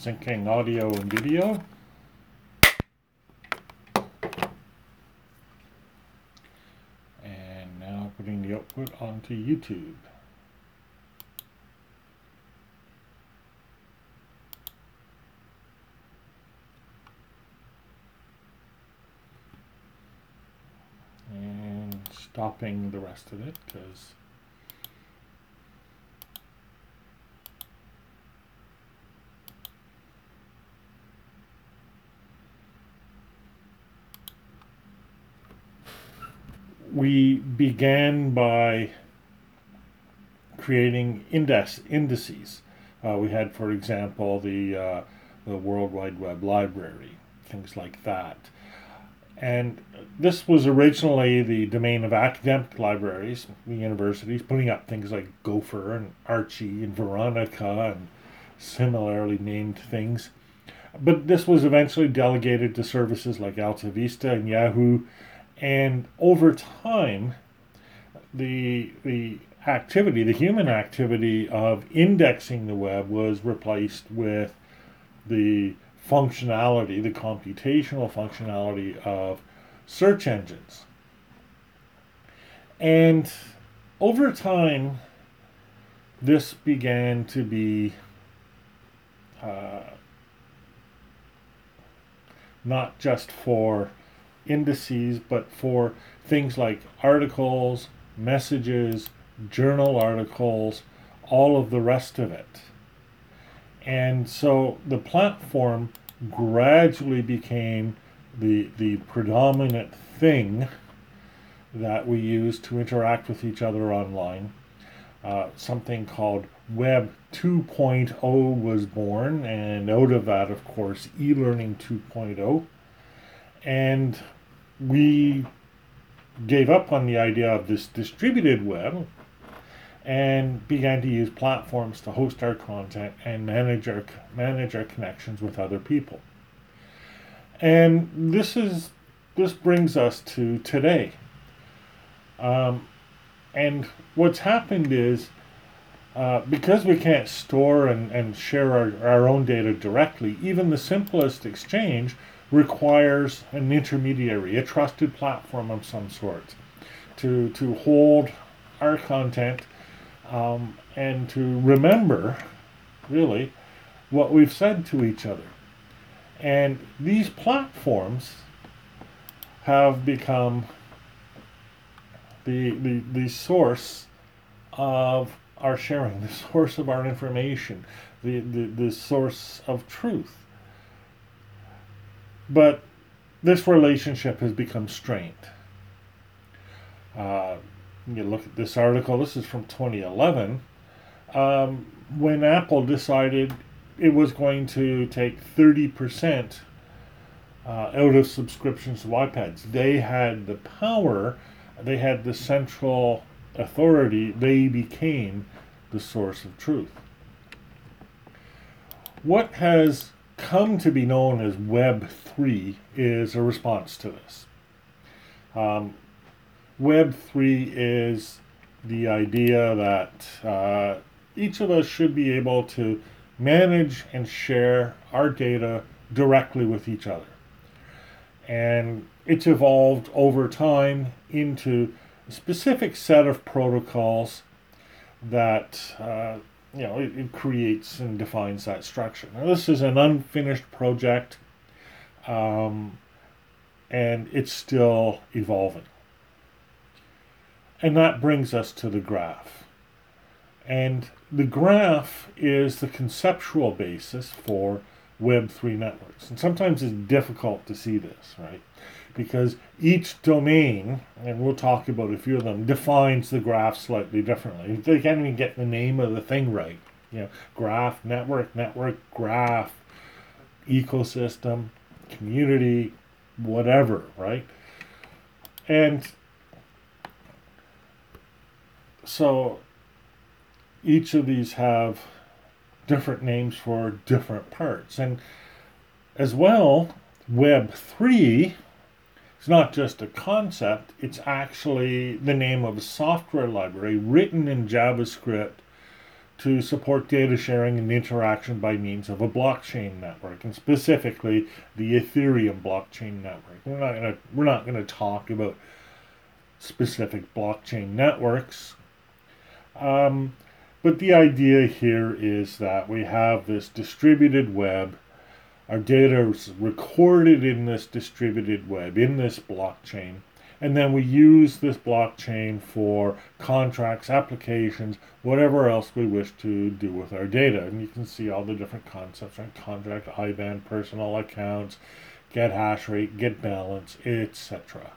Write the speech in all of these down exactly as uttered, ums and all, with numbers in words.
syncing audio and video. And now putting the output onto YouTube. And stopping the rest of it because we began by creating index indices. Uh, we had, for example, the uh, the World Wide Web Library, things like that. And this was originally the domain of academic libraries, the universities, putting up things like Gopher and Archie and Veronica and similarly named things. But this was eventually delegated to services like Alta Vista and Yahoo. And over time, the the activity, the human activity of indexing the web was replaced with the functionality, the computational functionality of search engines. And over time, this began to be uh, not just for indices, but for things like articles, messages, journal articles, all of the rest of it. And so the platform gradually became the the predominant thing that we use to interact with each other online. Uh, something called Web two point oh was born, and out of that, of course, e-learning two point oh. And we gave up on the idea of this distributed web and began to use platforms to host our content and manage our manage our connections with other people. And this is this brings us to today. Um, and what's happened is uh, because we can't store and, and share our, our own data directly, even the simplest exchange requires an intermediary, a trusted platform of some sort, to to hold our content um, and to remember, really, what we've said to each other. And these platforms have become the the, the source of our sharing, the source of our information, the, the, the source of truth. But this relationship has become strained. Uh, you look at this article, this is from twenty eleven, um, when Apple decided it was going to take thirty percent uh, out of subscriptions to iPads. They had the power, they had the central authority, they became the source of truth. What has come to be known as Web three is a response to this. Um, Web three is the idea that uh, each of us should be able to manage and share our data directly with each other. And it's evolved over time into a specific set of protocols that uh, you know, it, it creates and defines that structure. Now, this is an unfinished project, um, and it's still evolving. And that brings us to the graph. And the graph is the conceptual basis for Web three networks. And sometimes it's difficult to see this, right? Because each domain, and we'll talk about a few of them, defines the graph slightly differently. They can't even get the name of the thing right. You know, graph, network, network, graph, ecosystem, community, whatever, right? And so each of these have different names for different parts. And as well, Web three is not just a concept, it's actually the name of a software library written in JavaScript to support data sharing and interaction by means of a blockchain network, and specifically the Ethereum blockchain network. We're not gonna we're not gonna talk about specific blockchain networks, um, but the idea here is that we have this distributed web. Our data is recorded in this distributed web, in this blockchain, and then we use this blockchain for contracts, applications, whatever else we wish to do with our data. And you can see all the different concepts, right? Contract, I B A N, personal accounts, get hash rate, get balance, et cetera.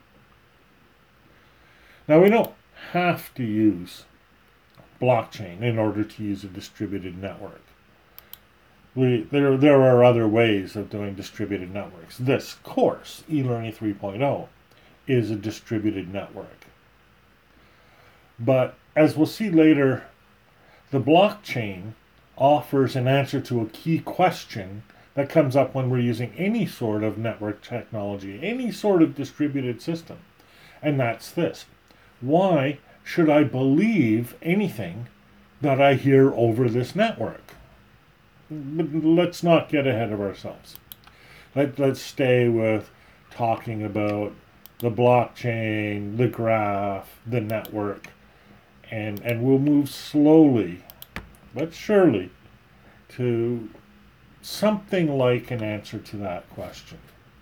Now, we don't have to use blockchain in order to use a distributed network. We, there, there are other ways of doing distributed networks. This course, eLearning three point oh, is a distributed network. But as we'll see later, the blockchain offers an answer to a key question that comes up when we're using any sort of network technology, any sort of distributed system. And that's this: why should I believe anything that I hear over this network? But let's not get ahead of ourselves. Let, let's stay with talking about the blockchain, the graph, the network, and, and we'll move slowly but surely to something like an answer to that question.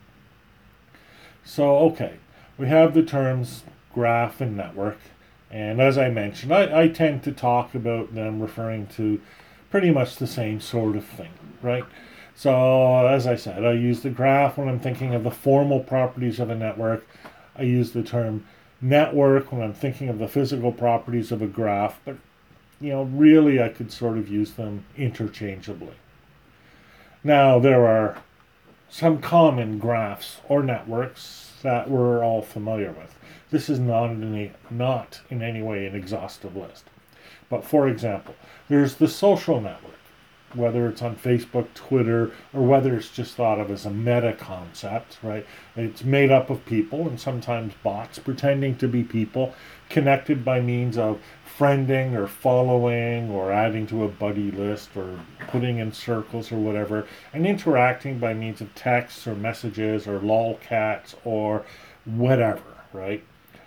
So, okay, we have the terms graph and network, and as I mentioned, I, I tend to talk about them referring to pretty much the same sort of thing, right? So, as I said, I use the graph when I'm thinking of the formal properties of a network. I use the term network when I'm thinking of the physical properties of a graph, but, you know, really I could sort of use them interchangeably. Now, there are some common graphs or networks that we're all familiar with. This is not in any, not in any way an exhaustive list. But for example, there's the social network, whether it's on Facebook, Twitter, or whether it's just thought of as a meta concept, right? It's made up of people and sometimes bots pretending to be people, connected by means of friending or following or adding to a buddy list or putting in circles or whatever, and interacting by means of texts or messages or lolcats or whatever, right?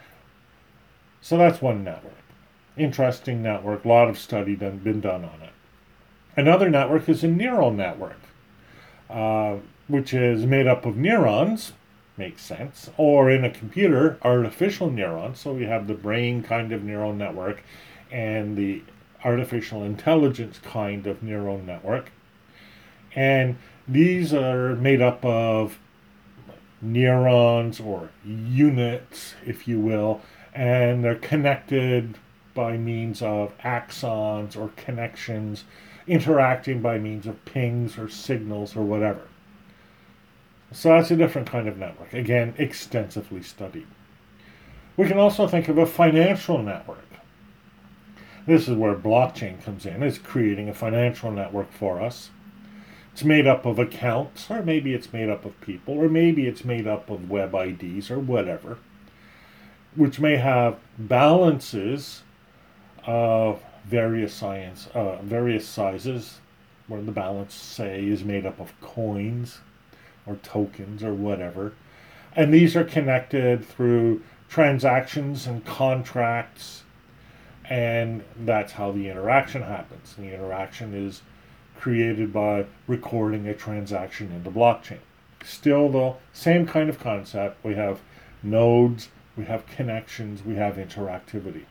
So that's one network. Interesting network, a lot of study done, been done on it. Another network is a neural network, uh, which is made up of neurons, makes sense, or in a computer, artificial neurons. So we have the brain kind of neural network and the artificial intelligence kind of neural network. And these are made up of neurons or units, if you will, and they're connected by means of axons or connections, interacting by means of pings or signals or whatever. So that's a different kind of network, again, extensively studied. We can also think of a financial network. This is where blockchain comes in. It's creating a financial network for us. It's made up of accounts, or maybe it's made up of people, or maybe it's made up of web I Ds or whatever, which may have balances of various science, uh, various sizes, where the balance, say, is made up of coins or tokens or whatever. And these are connected through transactions and contracts, and that's how the interaction happens. The interaction is created by recording a transaction in the blockchain. Still, though, same kind of concept. We have nodes, we have connections, we have interactivity.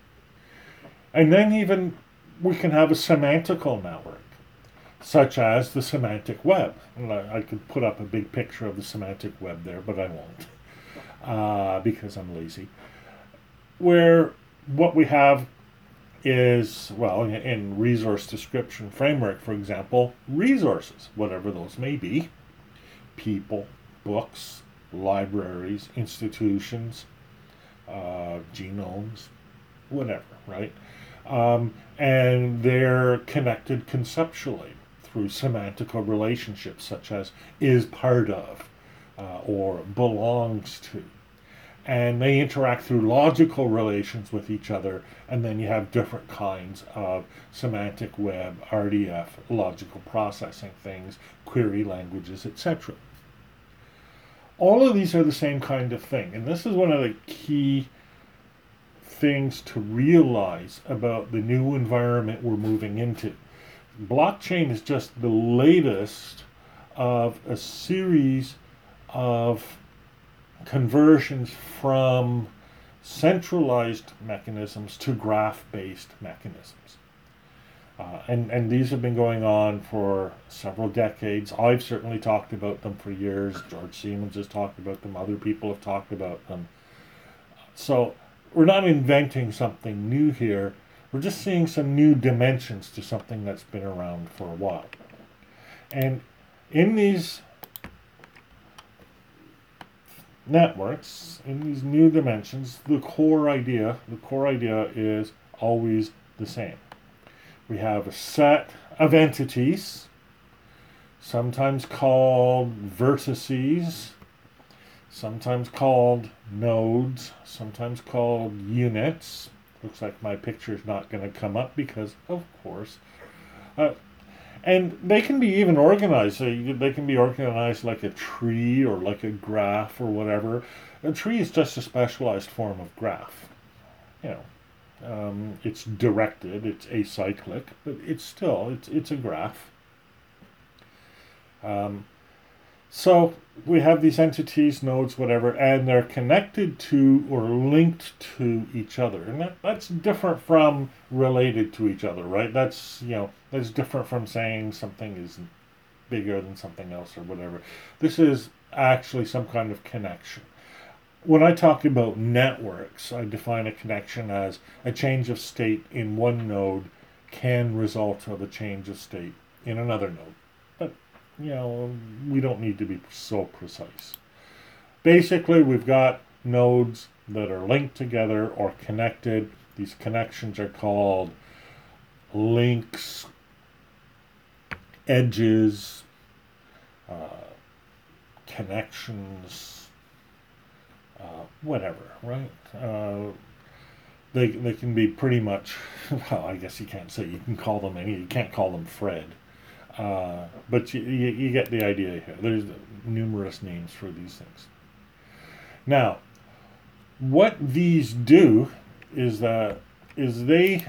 And then even we can have a semantical network, such as the semantic web. And I, I could put up a big picture of the semantic web there, but I won't, uh, because I'm lazy. Where what we have is, well, in, in resource description framework, for example, resources, whatever those may be, people, books, libraries, institutions, uh, genomes, whatever, right? Um, and they're connected conceptually through semantical relationships such as is part of uh, or belongs to. and they interact through logical relations with each other, and then you have different kinds of semantic web, R D F, logical processing things, query languages, et cetera. All of these are the same kind of thing, and this is one of the key things to realize about the new environment we're moving into. Blockchain is just the latest of a series of conversions from centralized mechanisms to graph-based mechanisms. Uh, and, and these have been going on for several decades. I've certainly talked about them for years. George Siemens has talked about them. Other people have talked about them. So we're not inventing something new here. We're just seeing some new dimensions to something that's been around for a while. And in these networks, in these new dimensions, the core idea, the core idea is always the same. We have a set of entities, sometimes called vertices, sometimes called nodes, sometimes called units. Looks like my picture is not going to come up because, of course. Uh, and they can be even organized. So you, they can be organized like a tree or like a graph or whatever. A tree is just a specialized form of graph. You know, um, it's directed, it's acyclic, but it's still, it's, it's a graph. Um, So we have these entities, nodes, whatever, and they're connected to or linked to each other. And that, that's different from related to each other, right? That's, you know, that's different from saying something is bigger than something else or whatever. This is actually some kind of connection. When I talk about networks, I define a connection as a change of state in one node can result of a change of state in another node. But you know, we don't need to be so precise. Basically, we've got nodes that are linked together or connected. These connections are called links, edges, uh, connections, uh, whatever, right? Uh, they, they can be pretty much, well, I guess you can't say you can call them any, you can't call them Fred. Uh, but you, you, you get the idea here. There's numerous names for these things. Now, what these do is that is they,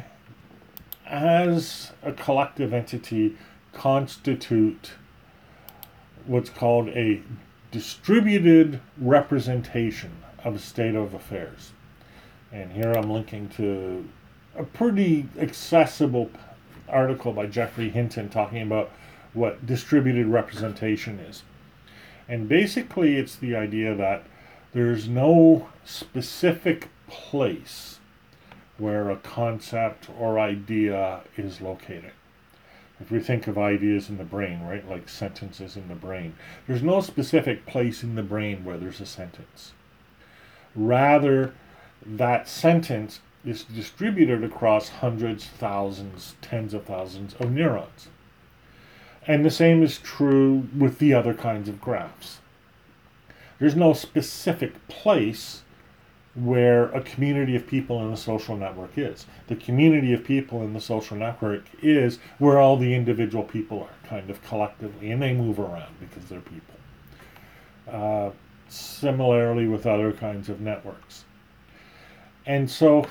as a collective entity, constitute what's called a distributed representation of a state of affairs. And here I'm linking to a pretty accessible article by Geoffrey Hinton talking about what distributed representation is. And basically it's the idea that there's no specific place where a concept or idea is located. If we think of ideas in the brain, right, like sentences in the brain, there's no specific place in the brain where there's a sentence. Rather, that sentence is distributed across hundreds, thousands, tens of thousands of neurons. And the same is true with the other kinds of graphs. There's no specific place where a community of people in a social network is. The community of people in the social network is where all the individual people are, kind of collectively, and they move around because they're people. Uh, similarly with other kinds of networks. And so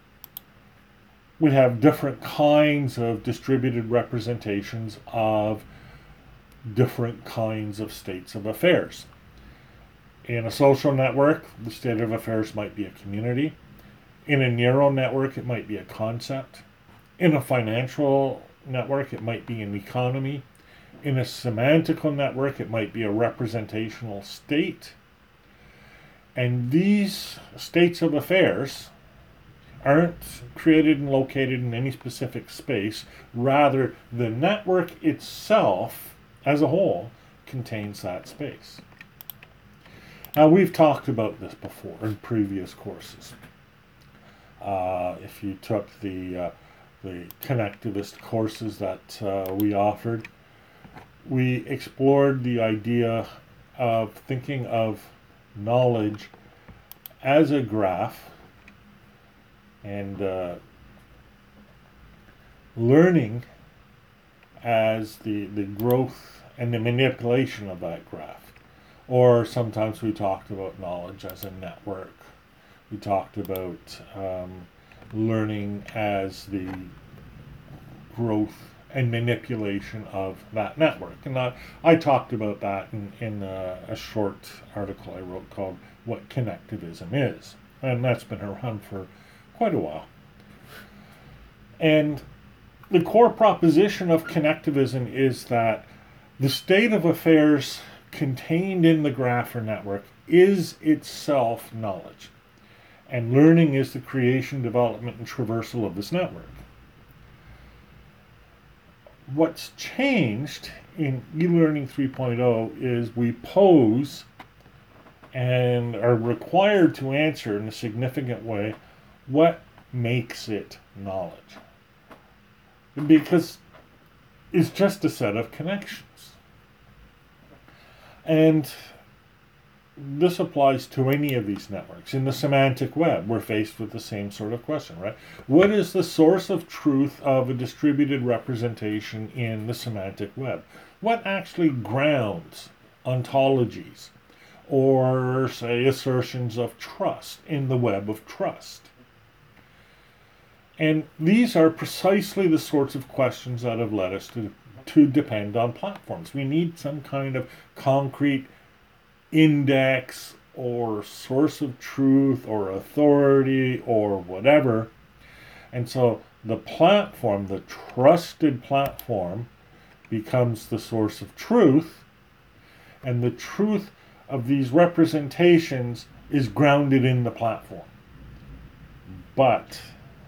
we have different kinds of distributed representations of different kinds of states of affairs. In a social network, the state of affairs might be a community. In a neural network, it might be a concept. In a financial network, it might be an economy. In a semantical network, it might be a representational state. And these states of affairs aren't created and located in any specific space. Rather, the network itself, as a whole, contains that space. Now, we've talked about this before in previous courses. Uh, if you took the uh, the connectivist courses that uh, we offered, we explored the idea of thinking of knowledge as a graph and uh, learning as the, the growth and the manipulation of that graph. Or sometimes we talked about knowledge as a network. We talked about um, learning as the growth and manipulation of that network. And I, I talked about that in, in a, a short article I wrote called What Connectivism Is. And that's been around for quite a while. And the core proposition of connectivism is that the state of affairs contained in the graph or network is itself knowledge. And learning is the creation, development, and traversal of this network. What's changed in eLearning three point oh is we pose and are required to answer in a significant way what makes it knowledge. Because it's just a set of connections. And this applies to any of these networks. In the semantic web, we're faced with the same sort of question, right? What is the source of truth of a distributed representation in the semantic web? What actually grounds ontologies or, say, assertions of trust in the web of trust? And these are precisely the sorts of questions that have led us to, to depend on platforms. We need some kind of concrete index or source of truth or authority or whatever. And so the platform, the trusted platform, becomes the source of truth, and the truth of these representations is grounded in the platform. But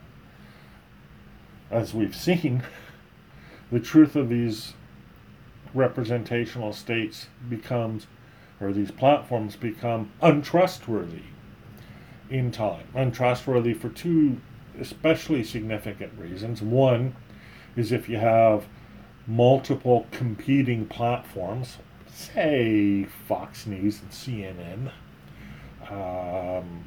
as we've seen, the truth of these representational states becomes, or these platforms become, untrustworthy in time. Untrustworthy for two especially significant reasons. One is if you have multiple competing platforms, say Fox News and C N N, um,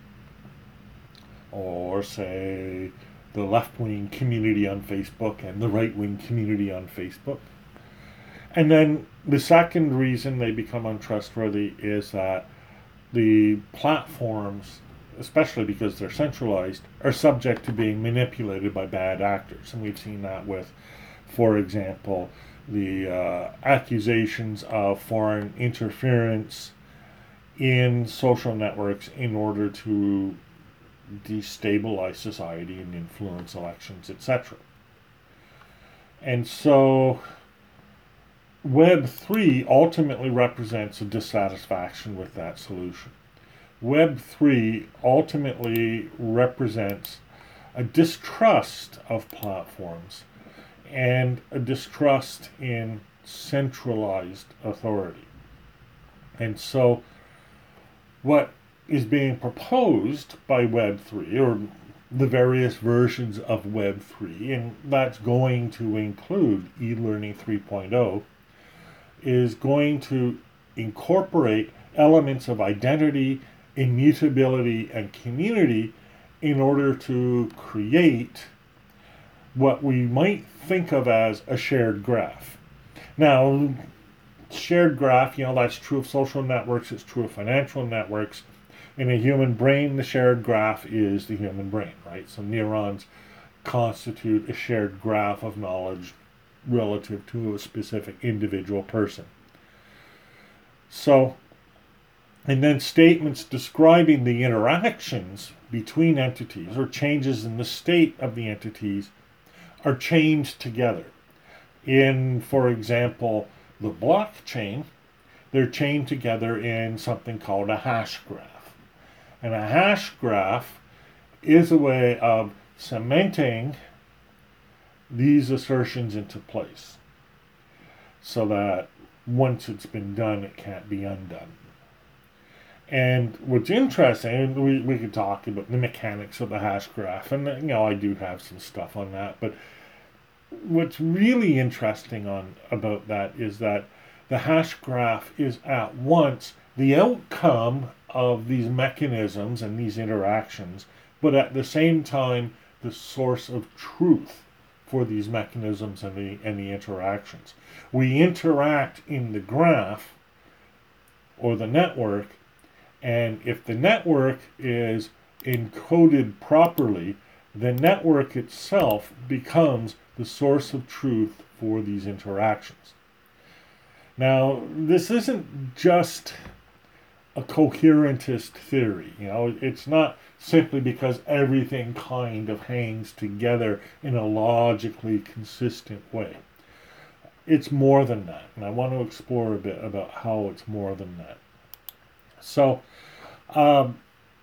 or say the left-wing community on Facebook and the right-wing community on Facebook. And then the second reason they become untrustworthy is that the platforms, especially because they're centralized, are subject to being manipulated by bad actors. And we've seen that with, for example, the uh, accusations of foreign interference in social networks in order to destabilize society and influence elections, et cetera. And so Web three ultimately represents a dissatisfaction with that solution. Web three ultimately represents a distrust of platforms and a distrust in centralized authority. And so what is being proposed by Web three, or the various versions of Web three, and that's going to include eLearning three point oh, is going to incorporate elements of identity, immutability, and community in order to create what we might think of as a shared graph. Now, shared graph, you know, that's true of social networks, it's true of financial networks. In a human brain, the shared graph is the human brain, right? So neurons constitute a shared graph of knowledge relative to a specific individual person. So, and then statements describing the interactions between entities or changes in the state of the entities are chained together. In, for example, the blockchain, they're chained together in something called a hash graph. And a hash graph is a way of cementing these assertions into place so that once it's been done, it can't be undone. And what's interesting, we, we could talk about the mechanics of the hash graph, and you know, I do have some stuff on that, but what's really interesting on about that is that the hash graph is at once the outcome of these mechanisms and these interactions, but at the same time, the source of truth for these mechanisms and the, and the interactions. We interact in the graph or the network, and if the network is encoded properly, the network itself becomes the source of truth for these interactions. Now, this isn't just a coherentist theory. You know, it's not simply because everything kind of hangs together in a logically consistent way. It's more than that, and I want to explore a bit about how it's more than that. So, um,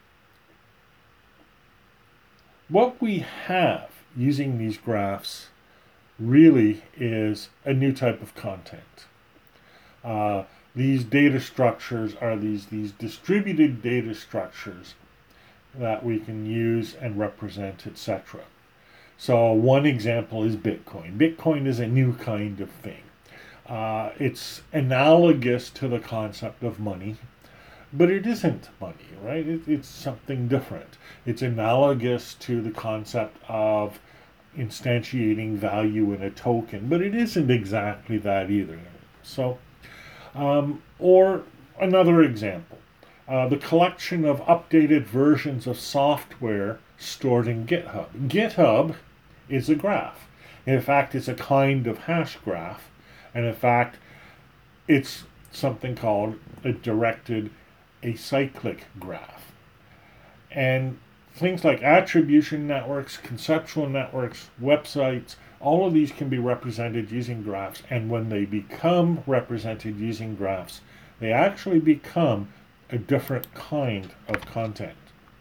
what we have using these graphs really is a new type of content. Uh, these data structures are these, these distributed data structures that we can use and represent, et cetera. So one example is Bitcoin. Bitcoin is a new kind of thing. Uh, it's analogous to the concept of money, but it isn't money, right? It, it's something different. It's analogous to the concept of instantiating value in a token, but it isn't exactly that either. So, um, or another example, uh, the collection of updated versions of software stored in GitHub. GitHub is a graph. In fact, it's a kind of hash graph, and in fact, it's something called a directed acyclic graph. And things like attribution networks, conceptual networks, websites, all of these can be represented using graphs, and when they become represented using graphs, they actually become a different kind of content.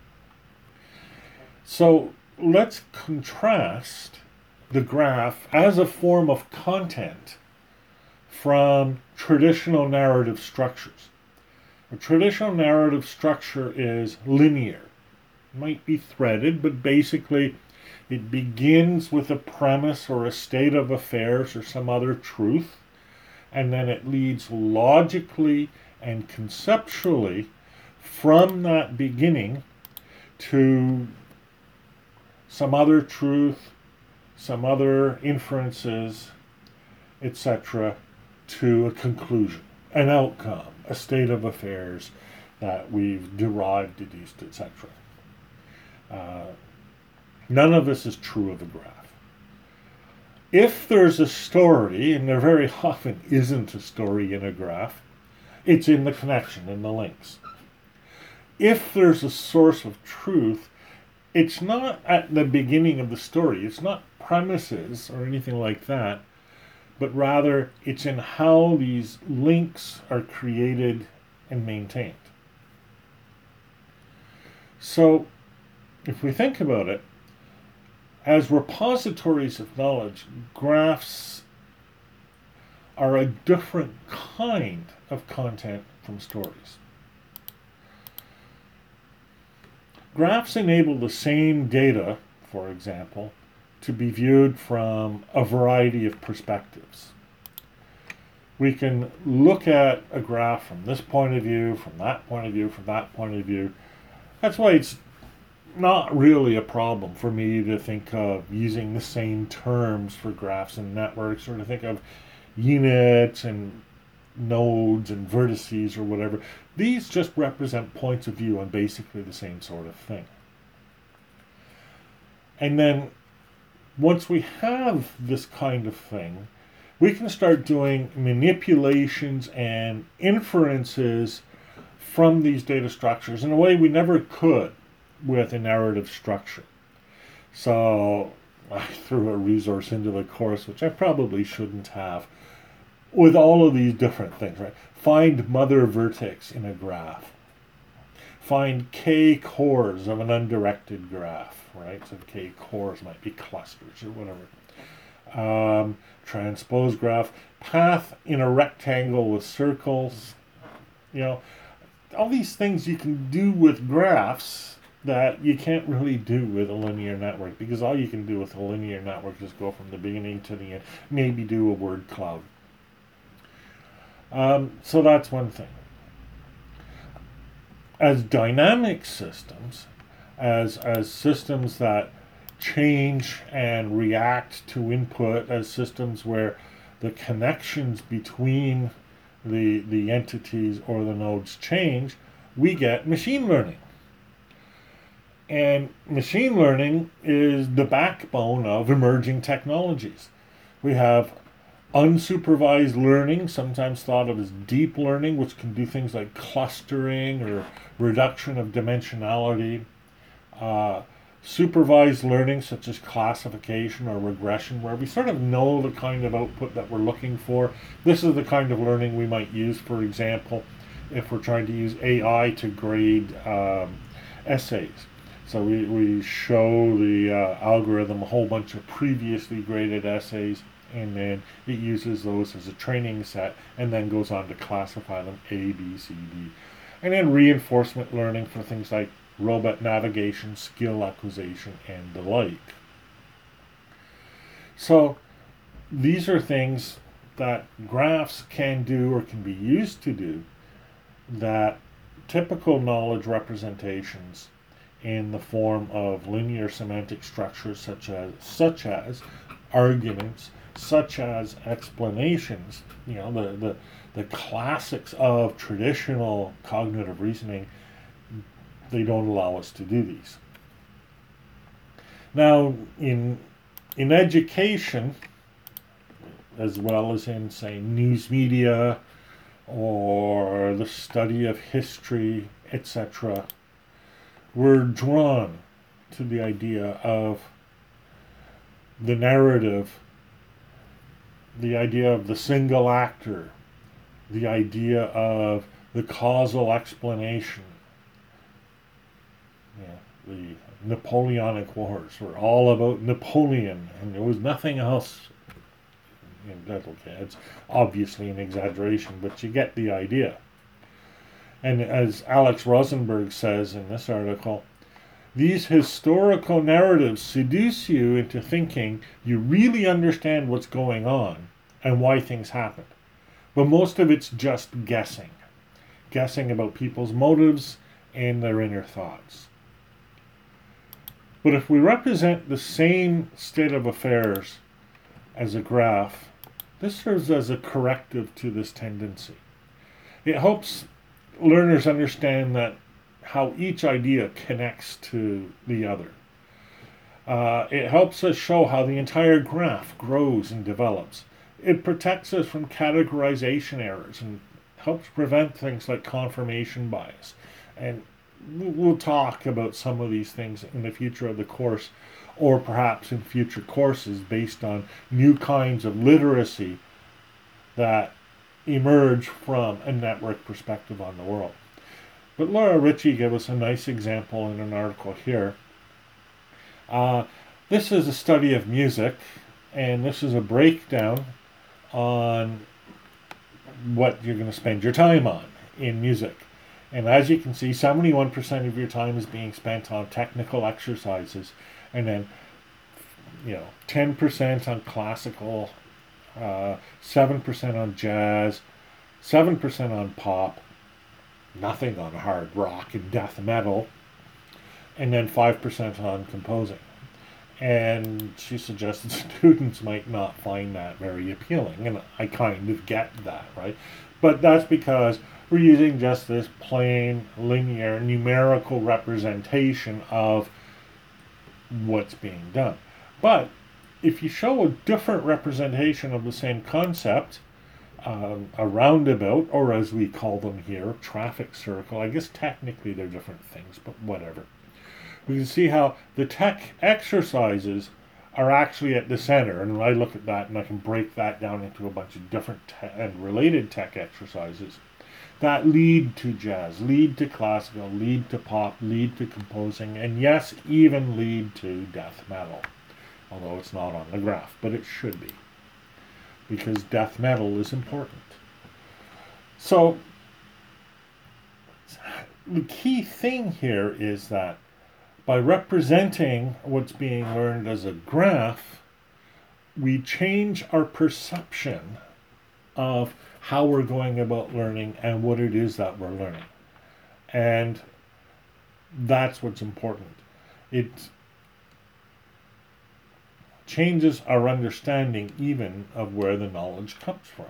So let's contrast the graph as a form of content from traditional narrative structures. A traditional narrative structure is linear. It might be threaded, but basically it begins with a premise or a state of affairs or some other truth, and then it leads logically and conceptually from that beginning to some other truth, some other inferences, et cetera, to a conclusion, an outcome, a state of affairs that we've derived, deduced, et cetera. Uh, none of this is true of a graph. If there's a story, and there very often isn't a story in a graph, it's in the connection, in the links. If there's a source of truth, it's not at the beginning of the story. It's not premises or anything like that, but rather it's in how these links are created and maintained. So, if we think about it, as repositories of knowledge, graphs are a different kind of content from stories. Graphs enable the same data, for example, to be viewed from a variety of perspectives. We can look at a graph from this point of view, from that point of view, from that point of view. That's why it's not really a problem for me to think of using the same terms for graphs and networks, or to think of units and nodes and vertices or whatever. These just represent points of view on basically the same sort of thing. And then once we have this kind of thing, we can start doing manipulations and inferences from these data structures in a way we never could with a narrative structure. So I threw a resource into the course, which I probably shouldn't have, with all of these different things, right? Find mother vertex in a graph. Find k cores of an undirected graph, right? So k cores might be clusters or whatever. Um, transpose graph. Path in a rectangle with circles. You know, all these things you can do with graphs that you can't really do with a linear network, because all you can do with a linear network is go from the beginning to the end, maybe do a word cloud. Um, so that's one thing. as dynamic systems, as as systems that change and react to input, as systems where the connections between the the entities or the nodes change, we get machine learning. And machine learning is the backbone of emerging technologies. We have unsupervised learning, sometimes thought of as deep learning, which can do things like clustering or reduction of dimensionality. Uh, supervised learning, such as classification or regression, where we sort of know the kind of output that we're looking for. This is the kind of learning we might use, for example, if we're trying to use A I to grade um, essays. So we, we show the uh, algorithm a whole bunch of previously graded essays, and then it uses those as a training set and then goes on to classify them A, B, C, D. And then reinforcement learning for things like robot navigation, skill acquisition, and the like. So these are things that graphs can do or can be used to do that typical knowledge representations in the form of linear semantic structures such as such as arguments, such as explanations, you know, the, the, the classics of traditional cognitive reasoning, they don't allow us to do these. Now, in in education, as well as in, say, news media or the study of history, et cetera, we're drawn to the idea of the narrative, the idea of the single actor, the idea of the causal explanation. Yeah, the Napoleonic Wars were all about Napoleon, and there was nothing else. Okay, it's obviously an exaggeration, but you get the idea. And as Alex Rosenberg says in this article, these historical narratives seduce you into thinking you really understand what's going on and why things happen. But most of it's just guessing. Guessing about people's motives and their inner thoughts. But if we represent the same state of affairs as a graph, this serves as a corrective to this tendency. It helps learners understand that how each idea connects to the other. Uh, it helps us show how the entire graph grows and develops. It protects us from categorization errors and helps prevent things like confirmation bias. And we'll talk about some of these things in the future of the course, or perhaps in future courses based on new kinds of literacy that emerge from a network perspective on the world. But Laura Ritchie gave us a nice example in an article here. Uh, this is a study of music, and this is a breakdown on what you're going to spend your time on in music. And as you can see, seventy-one percent of your time is being spent on technical exercises, and then, you know, ten percent on classical, uh, seven percent on jazz, seven percent on pop, nothing on hard rock and death metal, and then five percent on composing. And she suggested students might not find that very appealing, and I kind of get that, right? But that's because we're using just this plain, linear, numerical representation of what's being done. But if you show a different representation of the same concept, um, a roundabout, or as we call them here, traffic circle, I guess technically they're different things, but whatever. We can see how the tech exercises are actually at the center, and I look at that and I can break that down into a bunch of different te- and related tech exercises that lead to jazz, lead to classical, lead to pop, lead to composing, and yes, even lead to death metal. Although it's not on the graph, but it should be, because death metal is important. So the key thing here is that by representing what's being learned as a graph, we change our perception of how we're going about learning and what it is that we're learning. And that's what's important. It changes our understanding even of where the knowledge comes from.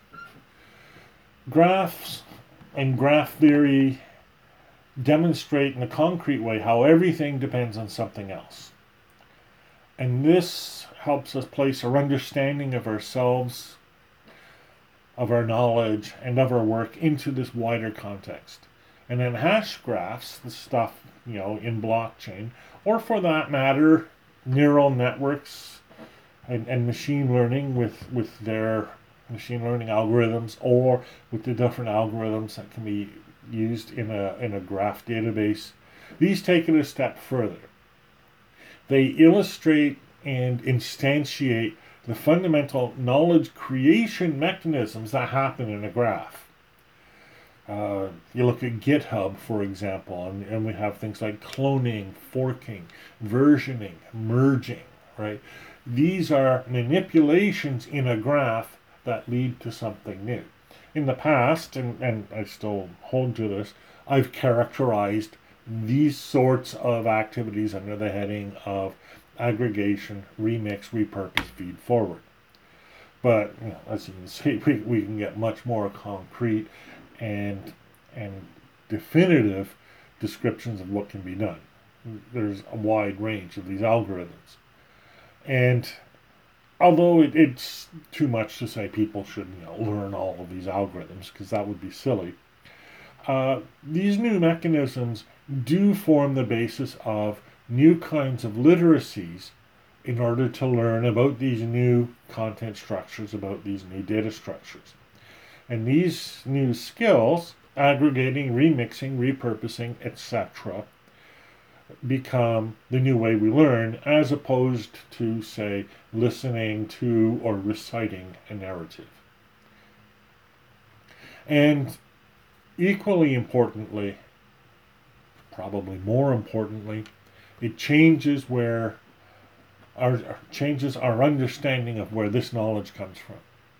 Graphs and graph theory demonstrate in a concrete way how everything depends on something else. And this helps us place our understanding of ourselves, of our knowledge, and of our work into this wider context. And then hash graphs, the stuff, you know, in blockchain, or for that matter, neural networks and, and machine learning with, with their machine learning algorithms, or with the different algorithms that can be used in a in a graph database. These take it a step further. They illustrate and instantiate the fundamental knowledge creation mechanisms that happen in a graph. Uh, you look at GitHub, for example, and, and we have things like cloning, forking, versioning, merging, right? These are manipulations in a graph that lead to something new. In the past, and, and I still hold to this, I've characterized these sorts of activities under the heading of aggregation, remix, repurpose, feed forward. But you know, as you can see, we, we can get much more concrete and and definitive descriptions of what can be done. There's a wide range of these algorithms. And although it, it's too much to say people should you know, learn all of these algorithms, because that would be silly, uh, these new mechanisms do form the basis of new kinds of literacies in order to learn about these new content structures, about these new data structures. And these new skills, aggregating, remixing, repurposing, et cetera, become the new way we learn, as opposed to, say, listening to or reciting a narrative. And equally importantly, probably more importantly, it changes where our changes our understanding of where this knowledge comes from.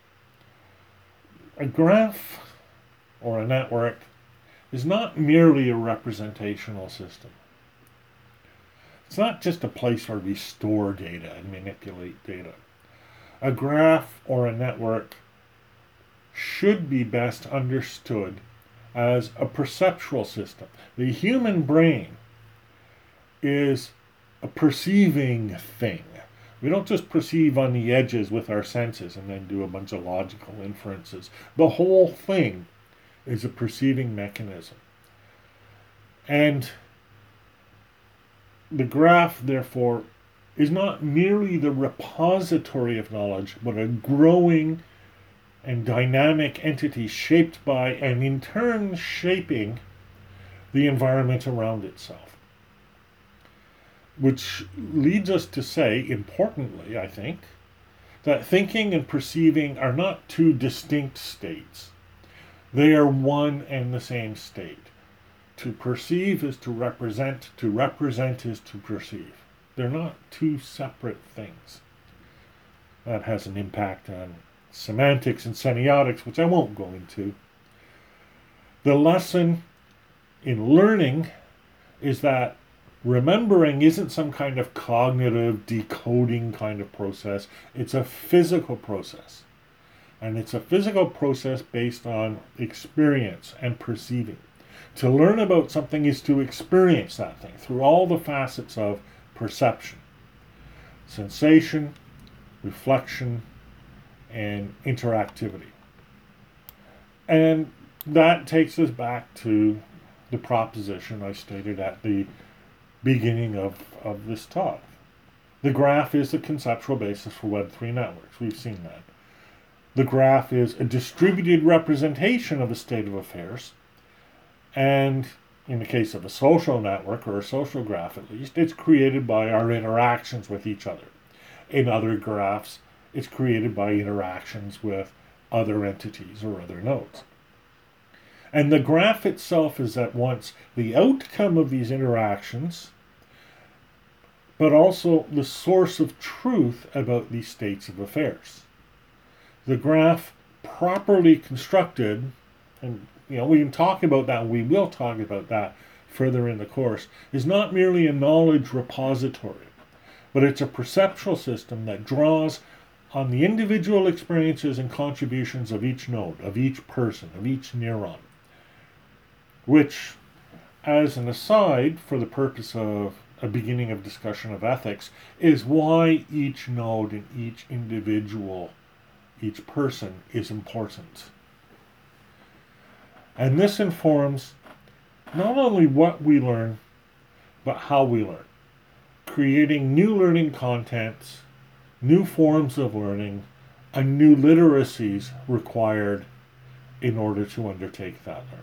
A graph or a network is not merely a representational system. It's not just a place where we store data and manipulate data. A graph or a network should be best understood as a perceptual system. The human brain is a perceiving thing. We don't just perceive on the edges with our senses and then do a bunch of logical inferences. The whole thing is a perceiving mechanism. And the graph, therefore, is not merely the repository of knowledge, but a growing and dynamic entity shaped by and in turn shaping the environment around itself. Which leads us to say, importantly, I think, that thinking and perceiving are not two distinct states. They are one and the same state. To perceive is to represent, to represent is to perceive. They're not two separate things. That has an impact on semantics and semiotics, which I won't go into. The lesson in learning is that remembering isn't some kind of cognitive decoding kind of process. It's a physical process. And it's a physical process based on experience and perceiving. To learn about something is to experience that thing through all the facets of perception, sensation, reflection, and interactivity. And that takes us back to the proposition I stated at the beginning of, of this talk. The graph is the conceptual basis for Web three networks. We've seen that. The graph is a distributed representation of a state of affairs, and in the case of a social network, or a social graph at least, it's created by our interactions with each other. In other graphs, it's created by interactions with other entities or other nodes. And the graph itself is at once the outcome of these interactions, but also the source of truth about these states of affairs. The graph, properly constructed, and you know, we can talk about that, we will talk about that further in the course, is not merely a knowledge repository, but it's a perceptual system that draws on the individual experiences and contributions of each node, of each person, of each neuron, which, as an aside, for the purpose of a beginning of discussion of ethics, is why each node and each individual, each person, is important. And this informs not only what we learn, but how we learn, creating new learning contents, new forms of learning, and new literacies required in order to undertake that learning.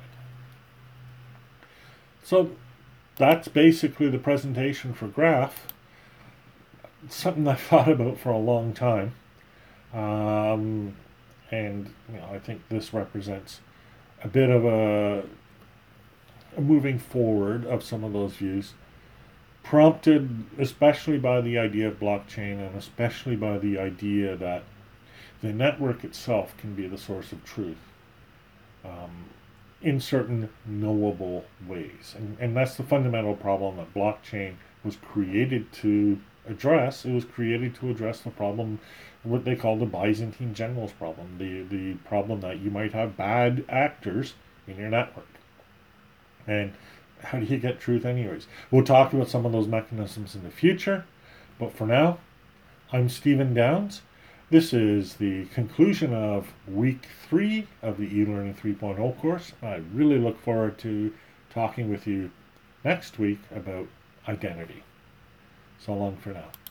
So that's basically the presentation for graph. It's something I've thought about for a long time. Um, and you know, I think this represents a bit of a, a moving forward of some of those views, prompted especially by the idea of blockchain and especially by the idea that the network itself can be the source of truth um, in certain knowable ways. And, and that's the fundamental problem that blockchain was created to address. It was created to address the problem, what they call the Byzantine generals problem, the, the problem that you might have bad actors in your network. And how do you get truth anyways? We'll talk about some of those mechanisms in the future, but for now, I'm Stephen Downs. This is the conclusion of week three of the eLearning three point oh course. I really look forward to talking with you next week about identity. So long for now.